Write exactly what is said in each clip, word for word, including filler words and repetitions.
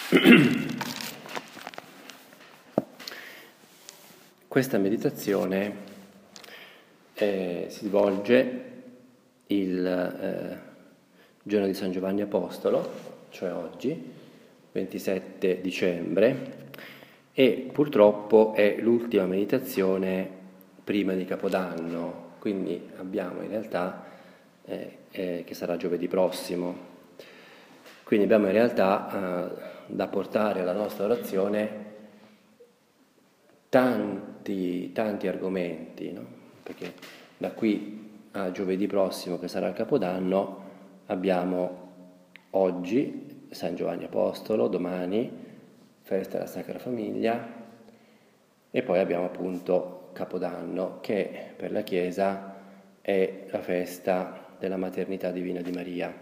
Questa meditazione eh, si svolge il eh, giorno di San Giovanni Apostolo, cioè oggi, ventisette dicembre, e purtroppo è l'ultima meditazione prima di Capodanno, quindi abbiamo in realtà, eh, eh, che sarà giovedì prossimo, quindi abbiamo in realtà eh, da portare alla nostra orazione tanti, tanti argomenti, no? Perché da qui a giovedì prossimo, che sarà il Capodanno, abbiamo oggi San Giovanni Apostolo, domani festa della Sacra Famiglia, e poi abbiamo appunto Capodanno, che per la Chiesa è la festa della maternità divina di Maria.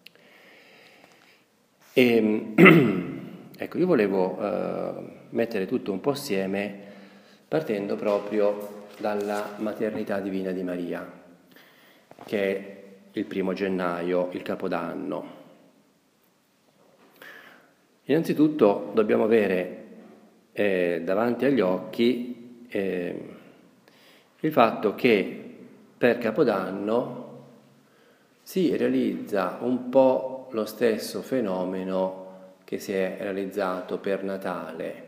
E, ecco, io volevo eh, mettere tutto un po' assieme partendo proprio dalla maternità divina di Maria, che è il primo gennaio, il Capodanno. Innanzitutto dobbiamo avere eh, davanti agli occhi eh, il fatto che per Capodanno si realizza un po' lo stesso fenomeno che si è realizzato per Natale,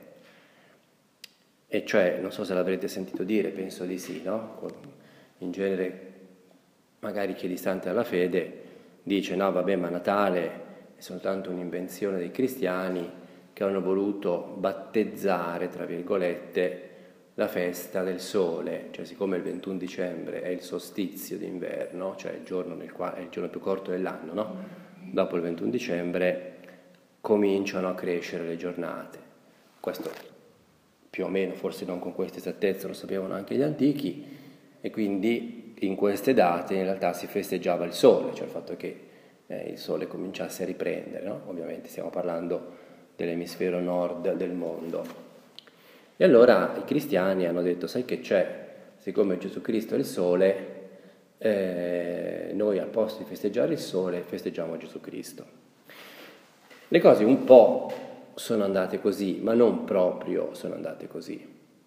e cioè, non so se l'avrete sentito dire, penso di sì, no? In genere, magari chi è distante dalla fede dice no, vabbè, ma Natale è soltanto un'invenzione dei cristiani che hanno voluto battezzare, tra virgolette, la festa del sole, cioè siccome il ventuno dicembre è il solstizio d'inverno, cioè il giorno nel quale è il giorno più corto dell'anno, no? Dopo il ventuno dicembre cominciano a crescere le giornate. Questo più o meno, forse non con questa esattezza, lo sapevano anche gli antichi, e quindi in queste date in realtà si festeggiava il sole, cioè il fatto che eh, il sole cominciasse a riprendere, no? Ovviamente stiamo parlando dell'emisfero nord del mondo. E allora i cristiani hanno detto, sai che c'è, siccome Gesù Cristo è il sole, eh, noi al posto di festeggiare il sole festeggiamo Gesù Cristo. Le cose un po' sono andate così, ma non proprio sono andate così.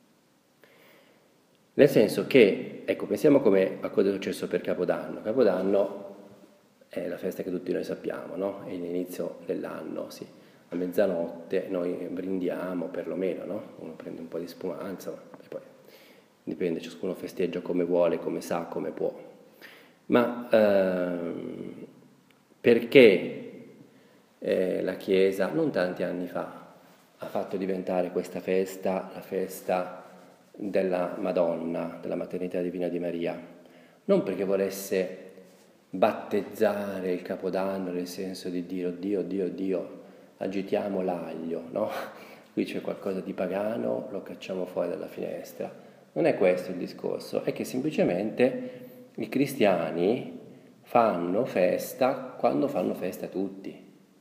Nel senso che, ecco, pensiamo come a cosa è successo per Capodanno. Capodanno è la festa che tutti noi sappiamo, no? È l'inizio dell'anno, sì. A mezzanotte noi brindiamo, perlomeno, no? Uno prende un po' di spumanza, e poi dipende, ciascuno festeggia come vuole, come sa, come può. Ma ehm, perché eh, la Chiesa, non tanti anni fa, ha fatto diventare questa festa la festa della Madonna, della maternità divina di Maria? Non perché volesse battezzare il Capodanno nel senso di dire oddio, oddio, oddio, agitiamo l'aglio, no? Qui c'è qualcosa di pagano, lo cacciamo fuori dalla finestra. Non è questo il discorso, è che semplicemente i cristiani fanno festa quando fanno festa tutti.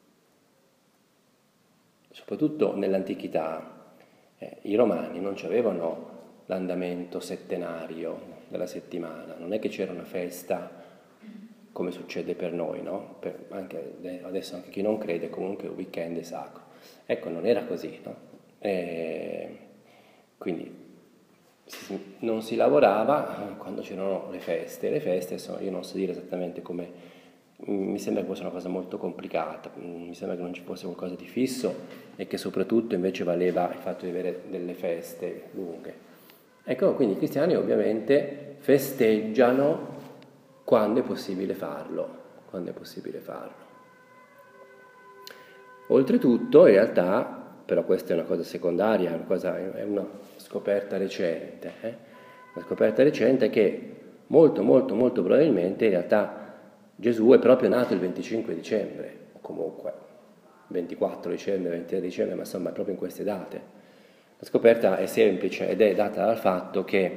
Soprattutto nell'antichità eh, i romani non avevano l'andamento settenario della settimana, non è che c'era una festa come succede per noi, no? Per, anche adesso anche chi non crede comunque il weekend è sacro. Ecco, non era così, no? E quindi si, non si lavorava quando c'erano le feste. Le feste sono, io non so dire esattamente come, mi sembra che fosse una cosa molto complicata, mi sembra che non ci fosse qualcosa di fisso e che soprattutto invece valeva il fatto di avere delle feste lunghe. Ecco, quindi i cristiani ovviamente festeggiano quando è possibile farlo, quando è possibile farlo. Oltretutto, in realtà, però questa è una cosa secondaria, è una, cosa, è una scoperta recente, eh? Una scoperta recente è che molto, molto, molto probabilmente in realtà Gesù è proprio nato il venticinque dicembre, o comunque ventiquattro dicembre, ventitré dicembre, ma insomma è proprio in queste date. La scoperta è semplice ed è data dal fatto che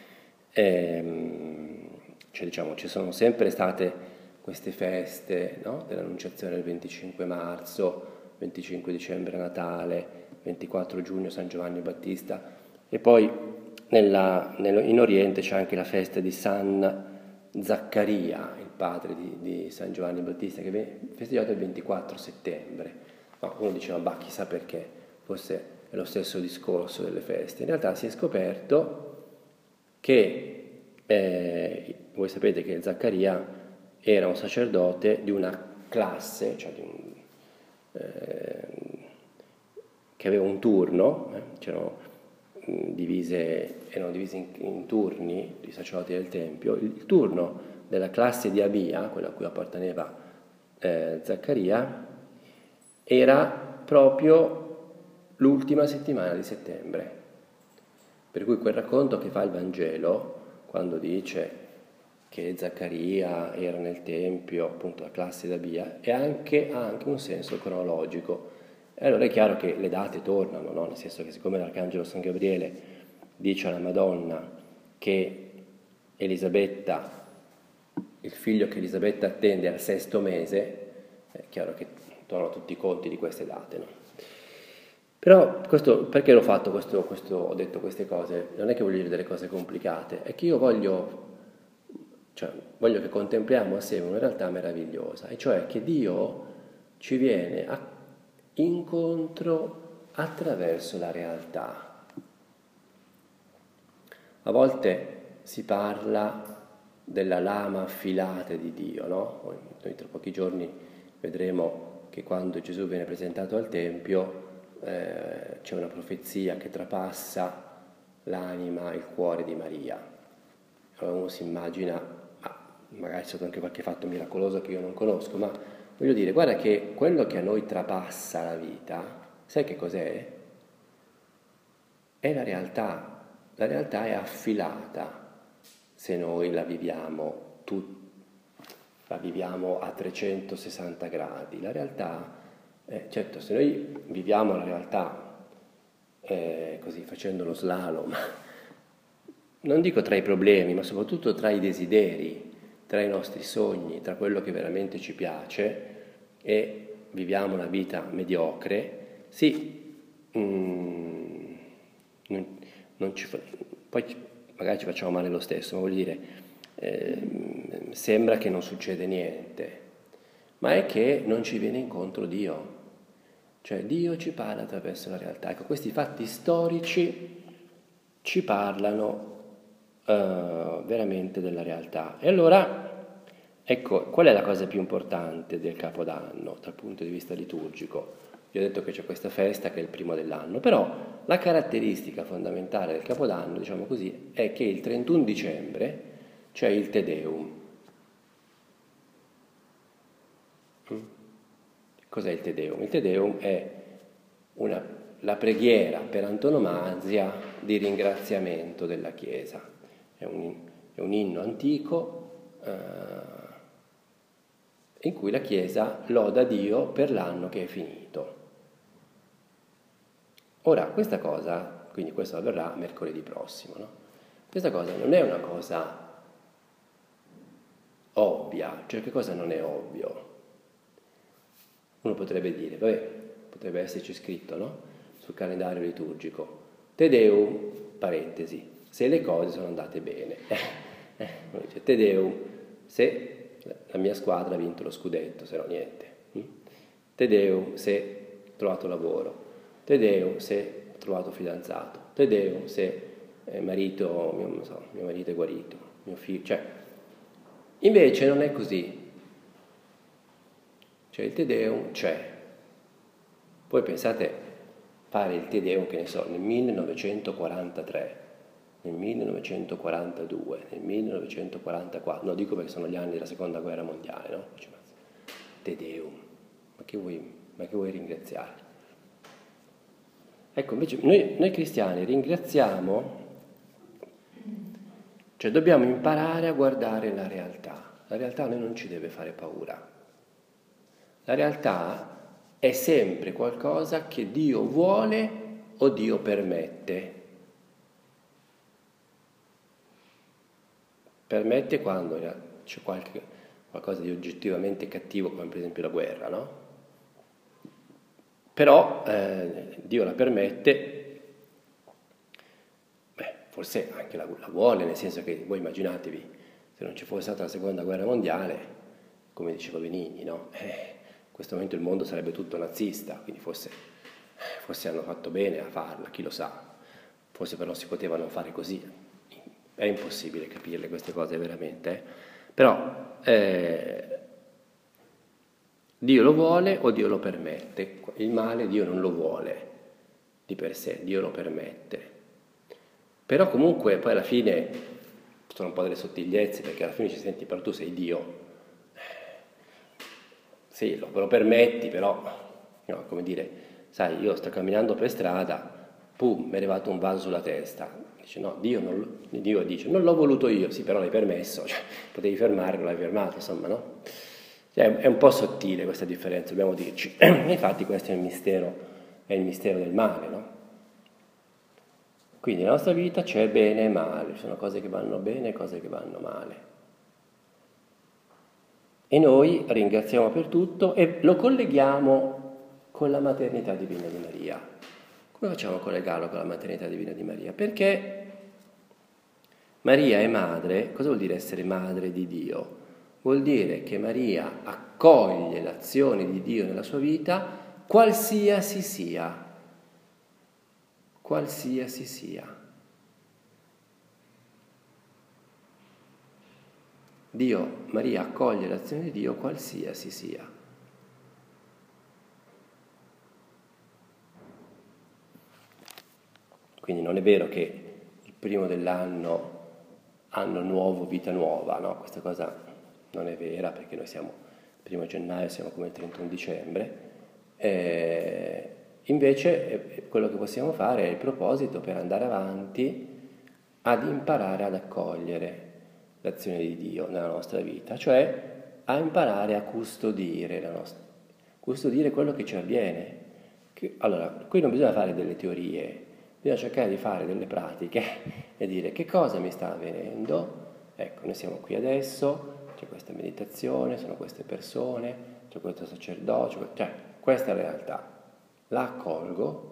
ehm, cioè, diciamo, ci sono sempre state queste feste, no? Dell'Annunciazione il venticinque marzo, venticinque dicembre Natale, ventiquattro giugno San Giovanni Battista, e poi nella, nello, in Oriente c'è anche la festa di San Zaccaria, il padre di, di San Giovanni Battista, che viene festeggiato il ventiquattro settembre. No, uno diceva, bah, chissà perché, forse è lo stesso discorso delle feste. In realtà si è scoperto che, eh, voi sapete che Zaccaria era un sacerdote di una classe, cioè di un, eh, che aveva un turno, eh, c'erano mh, divise, erano divisi in, in turni i sacerdoti del Tempio. Il, il turno della classe di Abia, quella a cui apparteneva eh, Zaccaria, era proprio l'ultima settimana di settembre. Per cui quel racconto che fa il Vangelo, quando dice che Zaccaria era nel Tempio, appunto la classe d'Abia, è anche, ha anche un senso cronologico. E allora è chiaro che le date tornano, no? Nel senso che siccome l'Arcangelo San Gabriele dice alla Madonna che Elisabetta, il figlio che Elisabetta attende al sesto mese, è chiaro che tornano tutti i conti di queste date, no? Però questo, perché l'ho fatto questo, questo, ho detto queste cose? Non è che voglio dire delle cose complicate, è che io voglio, cioè, voglio che contempliamo assieme una realtà meravigliosa, e cioè che Dio ci viene a, incontro attraverso la realtà. A volte si parla della lama affilata di Dio, no? Noi tra pochi giorni vedremo che quando Gesù viene presentato al Tempio eh, c'è una profezia che trapassa l'anima, il cuore di Maria. Allora uno si immagina, ma magari c'è stato anche qualche fatto miracoloso che io non conosco, ma voglio dire, guarda che quello che a noi trapassa la vita, sai che cos'è? È la realtà. La realtà è affilata se noi la viviamo tut- la viviamo a trecentosessanta gradi. La realtà, eh, certo, se noi viviamo la realtà eh, così facendo lo slalom, non dico tra i problemi, ma soprattutto tra i desideri, tra i nostri sogni, tra quello che veramente ci piace, e viviamo una vita mediocre, sì, mm, non, non ci fa, poi magari ci facciamo male lo stesso, ma voglio dire, eh, sembra che non succede niente, ma è che non ci viene incontro Dio, cioè Dio ci parla attraverso la realtà. Ecco, questi fatti storici ci parlano Uh, veramente della realtà. E allora, ecco, qual è la cosa più importante del Capodanno dal punto di vista liturgico? Vi ho detto che c'è questa festa che è il primo dell'anno, però la caratteristica fondamentale del Capodanno, diciamo così, è che il trentuno dicembre c'è il Te Deum. Cos'è il Te Deum? Il Te Deum è una, la preghiera per antonomasia di ringraziamento della Chiesa. È un, è un inno antico eh, in cui la Chiesa loda Dio per l'anno che è finito. Ora, questa cosa, quindi questo avverrà mercoledì prossimo, no? Questa cosa non è una cosa ovvia, cioè che cosa non è ovvio? Uno potrebbe dire, vabbè, potrebbe esserci scritto, no? Sul calendario liturgico, Te Deum, parentesi, se le cose sono andate bene. Eh, dice, Te Deum, se la mia squadra ha vinto lo scudetto, se no niente. Te Deum, se ho trovato lavoro. Te Deum, se ho trovato fidanzato. Te Deum, se eh, marito, mio, non so, mio marito è guarito, mio figlio, cioè. Invece non è così. Cioè il Te Deum c'è. Poi pensate fare il Te Deum, che ne so, nel millenovecentoquarantatré, nel millenovecentoquarantadue, nel millenovecentoquarantaquattro, no, dico perché sono gli anni della seconda guerra mondiale, no? Dice, ma Te Deum, ma che vuoi, ma che vuoi ringraziare? Ecco, invece noi, noi cristiani ringraziamo, cioè dobbiamo imparare a guardare la realtà. La realtà a noi non ci deve fare paura. La realtà è sempre qualcosa che Dio vuole o Dio permette. Permette quando c'è qualche, qualcosa di oggettivamente cattivo, come per esempio la guerra, no? Però eh, Dio la permette, beh, forse anche la, la vuole, nel senso che voi immaginatevi, se non ci fosse stata la seconda guerra mondiale, come diceva Benigni, no? Eh, questo momento il mondo sarebbe tutto nazista, quindi forse, forse hanno fatto bene a farla, chi lo sa, forse però si potevano fare così, è impossibile capirle queste cose veramente, eh? Però eh, Dio lo vuole o Dio lo permette, il male Dio non lo vuole di per sé, Dio lo permette, però comunque poi alla fine sono un po' delle sottigliezze, perché alla fine ci senti, però tu sei Dio. Sì, lo, lo permetti, però, no, come dire, sai, io sto camminando per strada, pum, mi è arrivato un vaso sulla testa. Dice, no, Dio, non, Dio dice, non l'ho voluto io, sì, però l'hai permesso, cioè, potevi fermare, non l'hai fermato, insomma, no? Cioè, è un po' sottile questa differenza, dobbiamo dirci. Infatti questo è il mistero, è il mistero del male, no? Quindi nella nostra vita c'è bene e male, ci sono cose che vanno bene e cose che vanno male. E noi ringraziamo per tutto e lo colleghiamo con la maternità divina di Maria. Come facciamo a collegarlo con la maternità divina di Maria? Perché Maria è madre. Cosa vuol dire essere madre di Dio? Vuol dire che Maria accoglie l'azione di Dio nella sua vita, qualsiasi sia. Qualsiasi sia. Dio, Maria accoglie l'azione di Dio qualsiasi sia. Quindi non è vero che il primo dell'anno, anno nuovo, vita nuova, no? Questa cosa non è vera, perché noi siamo il primo gennaio, siamo come il trentuno dicembre. Eh, invece eh, quello che possiamo fare è il proposito per andare avanti ad imparare ad accogliere l'azione di Dio nella nostra vita, cioè a imparare a custodire la nostra, custodire quello che ci avviene. Che, allora, qui non bisogna fare delle teorie, bisogna cercare di fare delle pratiche e dire che cosa mi sta avvenendo. Ecco, noi siamo qui adesso, c'è questa meditazione, sono queste persone, c'è questo sacerdote, cioè questa è la realtà, la accolgo.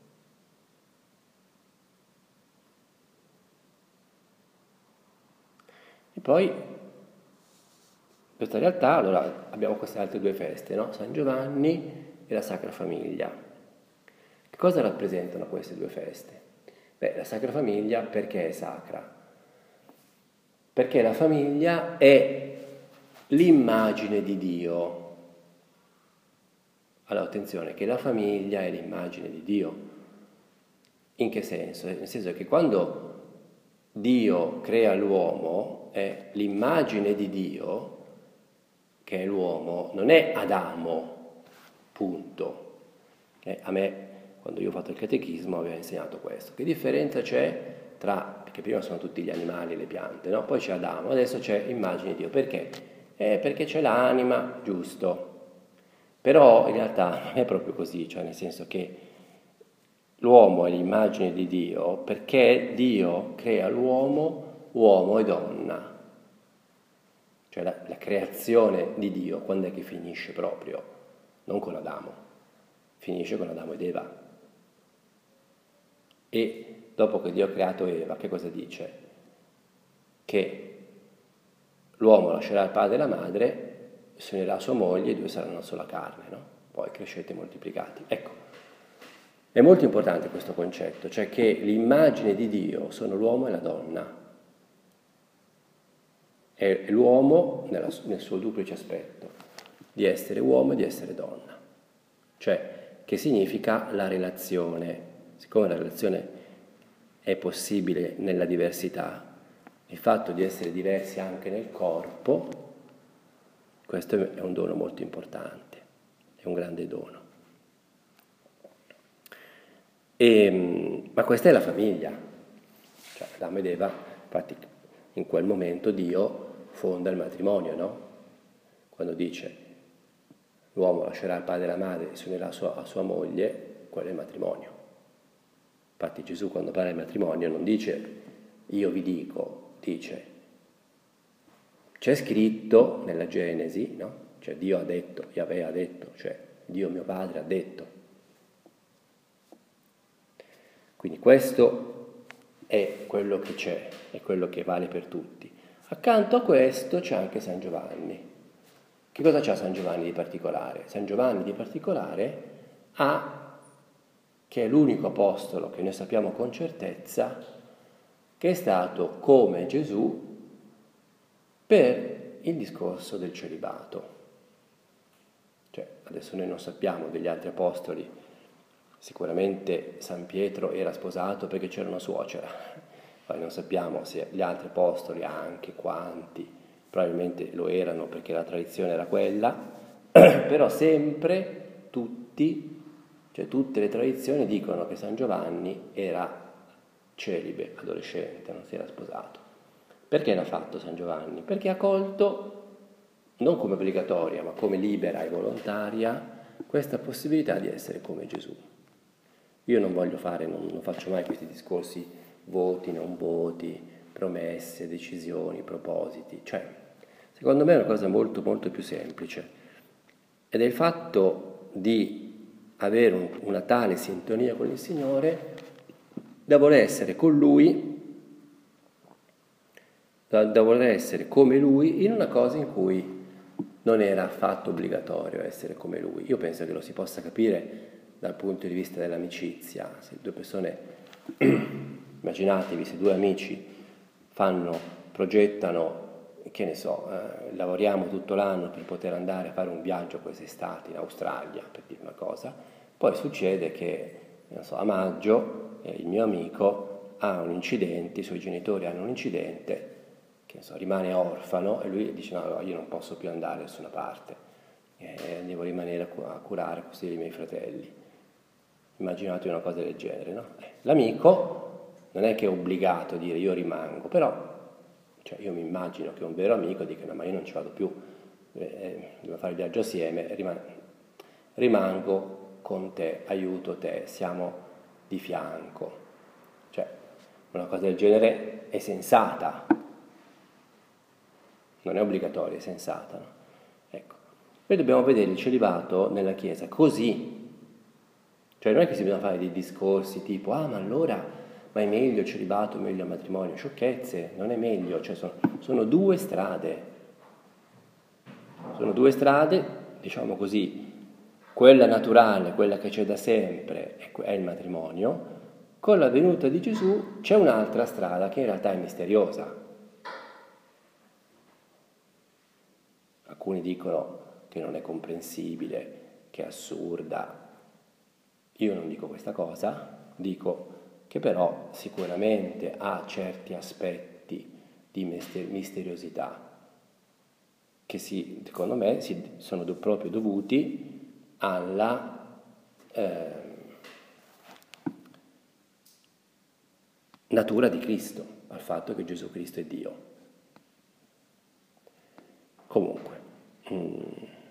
E poi, questa realtà, allora abbiamo queste altre due feste, no? San Giovanni e la Sacra Famiglia. Che cosa rappresentano queste due feste? Beh, la Sacra Famiglia perché è sacra? Perché la famiglia è l'immagine di Dio. Allora, attenzione, che la famiglia è l'immagine di Dio. In che senso? Nel senso che quando Dio crea l'uomo, è l'immagine di Dio, che è l'uomo, non è Adamo, punto. Eh, a me, quando io ho fatto il catechismo, aveva insegnato questo. Che differenza c'è tra, perché prima sono tutti gli animali e le piante, no? Poi c'è Adamo, adesso c'è immagine di Dio. Perché? Eh, perché c'è l'anima, giusto. Però in realtà non è proprio così, cioè nel senso che l'uomo è l'immagine di Dio perché Dio crea l'uomo, uomo e donna. Cioè la, la creazione di Dio, quando è che finisce proprio? Non con Adamo, finisce con Adamo ed Eva. E dopo che Dio ha creato Eva, che cosa dice? Che l'uomo lascerà il padre e la madre, si unirà a sua moglie e i due saranno una sola carne, no? Poi crescete moltiplicati. Ecco, è molto importante questo concetto, cioè che l'immagine di Dio sono l'uomo e la donna. È l'uomo nella, nel suo duplice aspetto, di essere uomo e di essere donna. Cioè, che significa la relazione. Siccome la relazione è possibile nella diversità, il fatto di essere diversi anche nel corpo, questo è un dono molto importante, è un grande dono. E, ma questa è la famiglia, cioè Adamo ed Eva, infatti in quel momento Dio fonda il matrimonio, no? Quando dice l'uomo lascerà il padre e la madre e si unirà a sua, a sua moglie, quello è il matrimonio. Infatti Gesù quando parla del matrimonio non dice io vi dico, dice c'è scritto nella Genesi, no? Cioè Dio ha detto, Yahweh ha detto, cioè Dio mio padre ha detto. Quindi questo è quello che c'è, è quello che vale per tutti. Accanto a questo c'è anche San Giovanni. Che cosa c'ha San Giovanni di particolare? San Giovanni di particolare ha, che è l'unico apostolo che noi sappiamo con certezza, che è stato come Gesù per il discorso del celibato. Cioè, adesso noi non sappiamo degli altri apostoli, sicuramente San Pietro era sposato perché c'era una suocera, poi non sappiamo se gli altri apostoli anche quanti, probabilmente lo erano perché la tradizione era quella, però sempre tutti, cioè tutte le tradizioni dicono che San Giovanni era celibe, adolescente, non si era sposato. Perché l'ha fatto San Giovanni? Perché ha colto, non come obbligatoria, ma come libera e volontaria, questa possibilità di essere come Gesù. Io non voglio fare, non, non faccio mai questi discorsi voti, non voti, promesse, decisioni, propositi. Cioè, secondo me è una cosa molto, molto più semplice. Ed è il fatto di avere un, una tale sintonia con il Signore da voler essere con Lui, da, da voler essere come Lui in una cosa in cui non era affatto obbligatorio essere come Lui. Io penso che lo si possa capire dal punto di vista dell'amicizia. Se due persone, immaginatevi se due amici fanno, progettano, che ne so, eh, lavoriamo tutto l'anno per poter andare a fare un viaggio quest'estate in Australia, per dire una cosa, poi succede che, non so, a maggio eh, il mio amico ha un incidente, i suoi genitori hanno un incidente, che ne so, rimane orfano e lui dice no, io non posso più andare da nessuna parte, eh, devo rimanere a curare così i miei fratelli. Immaginate una cosa del genere, no? Eh, l'amico non è che è obbligato a dire io rimango, però cioè io mi immagino che un vero amico dica no, ma io non ci vado più, eh, devo fare il viaggio assieme, riman- rimango con te, aiuto te, siamo di fianco. Cioè, una cosa del genere è sensata, non è obbligatoria, è sensata, no? Ecco, noi dobbiamo vedere il celibato nella Chiesa così. Cioè non è che si bisogna fare dei discorsi tipo ah ma allora ma è meglio il celibato, è meglio il matrimonio, sciocchezze, non è meglio, cioè sono, sono due strade, sono due strade, diciamo così, quella naturale, quella che c'è da sempre è il matrimonio, con la venuta di Gesù c'è un'altra strada che in realtà è misteriosa. Alcuni dicono che non è comprensibile, che è assurda. Io non dico questa cosa, dico che però sicuramente ha certi aspetti di misteriosità che si, secondo me si, sono do, proprio dovuti alla eh, natura di Cristo, al fatto che Gesù Cristo è Dio. Comunque, mm,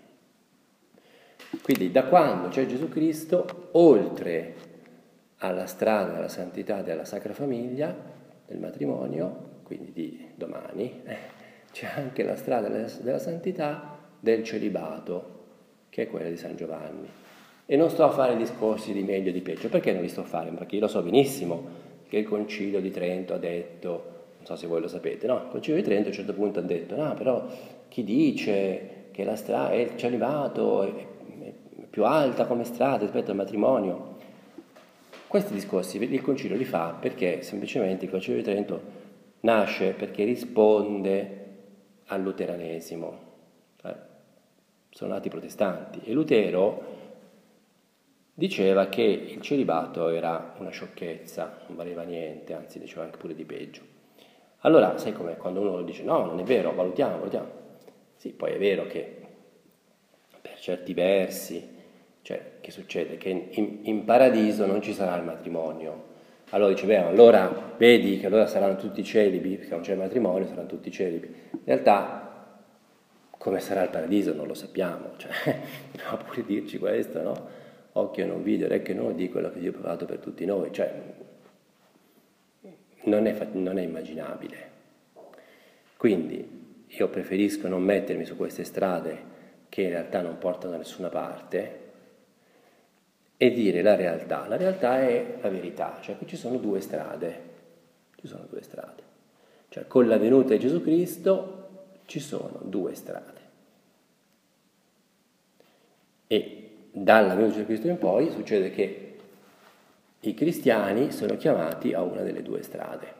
quindi da quando c'è Gesù Cristo, oltre alla strada della santità della Sacra Famiglia, del matrimonio, quindi di domani, eh, c'è anche la strada della, della santità del celibato, che è quella di San Giovanni. E non sto a fare discorsi di meglio e di peggio, perché non li sto a fare? Perché io lo so benissimo che il Concilio di Trento ha detto, non so se voi lo sapete, no? Il Concilio di Trento a un certo punto ha detto, no, però chi dice che la strada, il celibato è, è più alta come strada rispetto al matrimonio? Questi discorsi il Concilio li fa perché semplicemente il Concilio di Trento nasce perché risponde al luteranesimo. Eh, sono nati i protestanti e Lutero diceva che il celibato era una sciocchezza, non valeva niente, anzi diceva anche pure di peggio. Allora, sai com'è? Quando uno dice no, non è vero, valutiamo, valutiamo. Sì, poi è vero che per certi versi, cioè, che succede? Che in, in paradiso non ci sarà il matrimonio. Allora dice, beh, allora vedi che allora saranno tutti celibi, perché non c'è il matrimonio, saranno tutti celibi. In realtà, come sarà il paradiso non lo sappiamo, cioè, dobbiamo pure dirci questo, no? Occhio non vide, orecchio non udì quello che Dio ha preparato per tutti noi, cioè, non è, non è immaginabile. Quindi, io preferisco non mettermi su queste strade che in realtà non portano da nessuna parte, e dire la realtà. La realtà è la verità, cioè qui ci sono due strade, ci sono due strade. Cioè con la venuta di Gesù Cristo ci sono due strade. E dalla venuta di Cristo in poi succede che i cristiani sono chiamati a una delle due strade.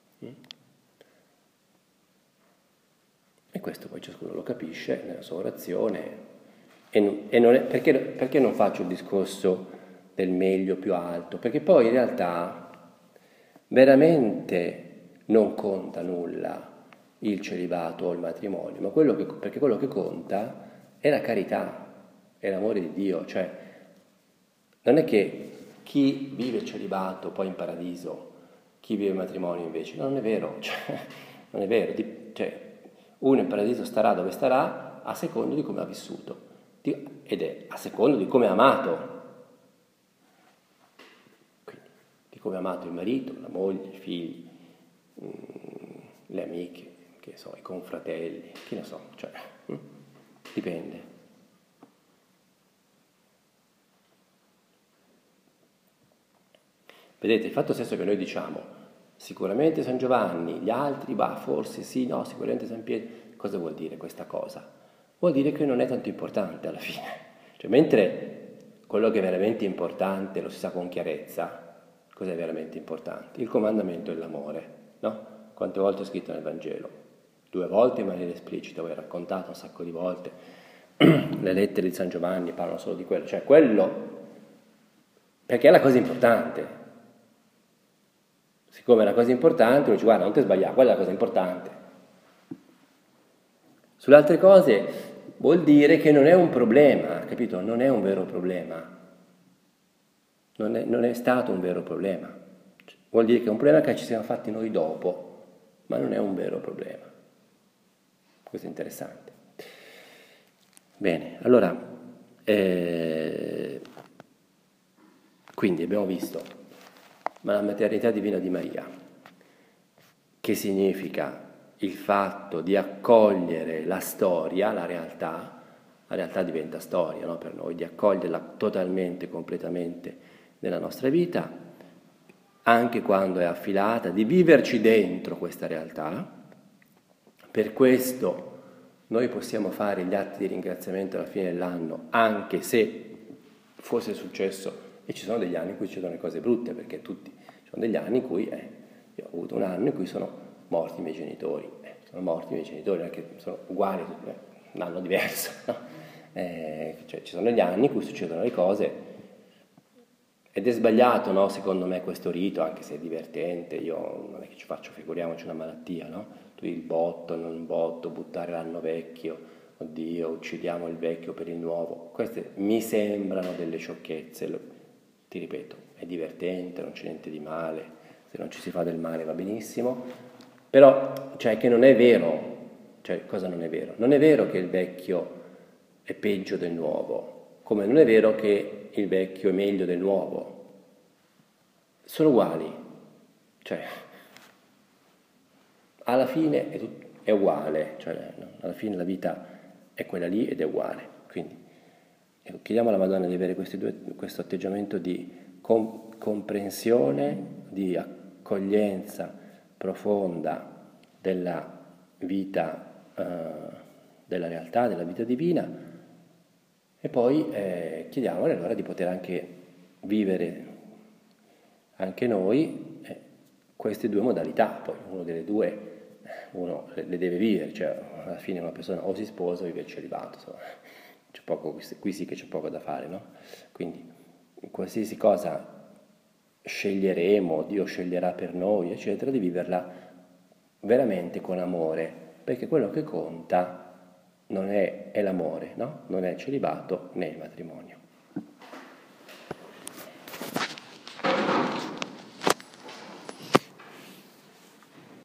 E questo poi ciascuno lo capisce nella sua orazione. E, e non è, perché, perché non faccio il discorso del meglio più alto? Perché poi in realtà veramente non conta nulla il celibato o il matrimonio, ma quello che, perché quello che conta è la carità, è l'amore di Dio. Cioè, non è che chi vive il celibato poi in paradiso, chi vive il matrimonio invece, non è vero, cioè, non è vero, di, cioè, uno in paradiso starà dove starà a secondo di come ha vissuto, di, ed è a secondo di come ha amato, quindi di come ha amato il marito, la moglie, i figli, mh, le amiche, che so, i confratelli, chi ne so, cioè, mh, dipende. Vedete, il fatto stesso che noi diciamo sicuramente San Giovanni, gli altri, bah, forse sì, no, sicuramente San Pietro, cosa vuol dire questa cosa? Vuol dire che non è tanto importante alla fine. Cioè, mentre quello che è veramente importante lo si sa con chiarezza, cos'è veramente importante? Il comandamento e l'amore, no? Quante volte è scritto nel Vangelo? Due volte in maniera esplicita, voi raccontato un sacco di volte, le lettere di San Giovanni parlano solo di quello, cioè quello, perché è la cosa importante. Siccome è una cosa importante, uno dice guarda, non ti sbagliare, quella è la cosa importante. Sulle altre cose vuol dire che non è un problema, capito? Non è un vero problema. Non è, non è stato un vero problema. Vuol dire che è un problema che ci siamo fatti noi dopo, ma non è un vero problema. Questo è interessante. Bene, allora, eh, quindi abbiamo visto ma la maternità divina di Maria, che significa il fatto di accogliere la storia, la realtà, la realtà diventa storia, no, per noi, di accoglierla totalmente, completamente nella nostra vita, anche quando è affilata, di viverci dentro questa realtà. Per questo noi possiamo fare gli atti di ringraziamento alla fine dell'anno, anche se fosse successo. E ci sono degli anni in cui ci sono le cose brutte, perché tutti, ci sono degli anni in cui, eh, io ho avuto un anno in cui sono morti i miei genitori, eh, sono morti i miei genitori, non è che sono uguali, eh, un anno diverso, no? Eh, cioè, ci sono degli anni in cui succedono le cose, ed è sbagliato, no, secondo me, questo rito, anche se è divertente, io non è che ci faccio, figuriamoci, una malattia, no? Tu il botto, non il botto, buttare l'anno vecchio, oddio, uccidiamo il vecchio per il nuovo, queste mi sembrano delle sciocchezze. Ti ripeto, è divertente, non c'è niente di male, se non ci si fa del male va benissimo, però, cioè, che non è vero, cioè, cosa non è vero? Non è vero che il vecchio è peggio del nuovo, come non è vero che il vecchio è meglio del nuovo, sono uguali, cioè, alla fine è, tut- è uguale, cioè, no? Alla fine la vita è quella lì ed è uguale, quindi chiediamo alla Madonna di avere questi due, questo atteggiamento di com- comprensione, di accoglienza profonda della vita, eh, della realtà, della vita divina, e poi eh, chiediamole allora di poter anche vivere anche noi eh, queste due modalità. Poi uno delle due, uno le, le deve vivere, cioè alla fine una persona o si sposa o vive il celibato, insomma. C'è poco, qui sì che c'è poco da fare, no? Quindi qualsiasi cosa sceglieremo, Dio sceglierà per noi, eccetera, di viverla veramente con amore, perché quello che conta non è, è l'amore, no? Non è il celibato né il matrimonio.